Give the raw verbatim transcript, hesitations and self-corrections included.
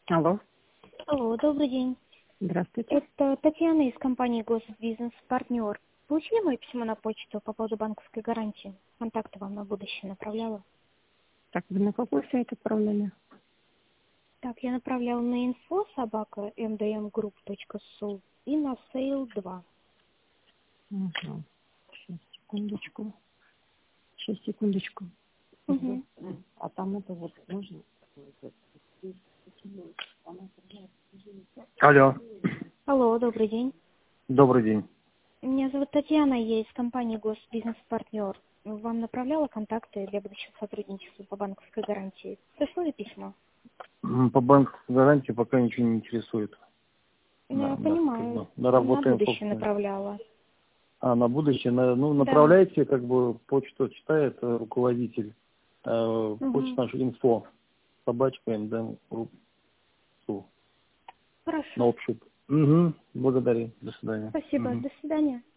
Алло. Алло, добрый день. Здравствуйте. Это Татьяна из компании Госбизнес Партнер. Получили мое письмо на почту по поводу банковской гарантии? Контакты вам на будущее направляла. Так, вы на какой сайт отправляли? Так, я направляла на инфо собака mdmgroup.su и на сейл два. Ага. Сейчас, секундочку. Сейчас, секундочку. Угу. А там это вот можно? Алло. Алло, добрый день. Добрый день. Меня зовут Татьяна, я из компании Госбизнес Партнер. Вам направляла контакты для будущего сотрудничества по банковской гарантии. Пришло ли письмо? М, По банковской гарантии пока ничего не интересует. Ну, Да, я да, понимаю. да. На Работаем будущее собственно. направляла. А на будущее, на- ну, Да. направляйте, как бы, почту читает э, руководитель. Э, Угу. почта наша инфо. Собачка mdmgroup.su. На Хорошо. общий. Угу. Благодарю. До свидания. Спасибо. Мгм. До свидания.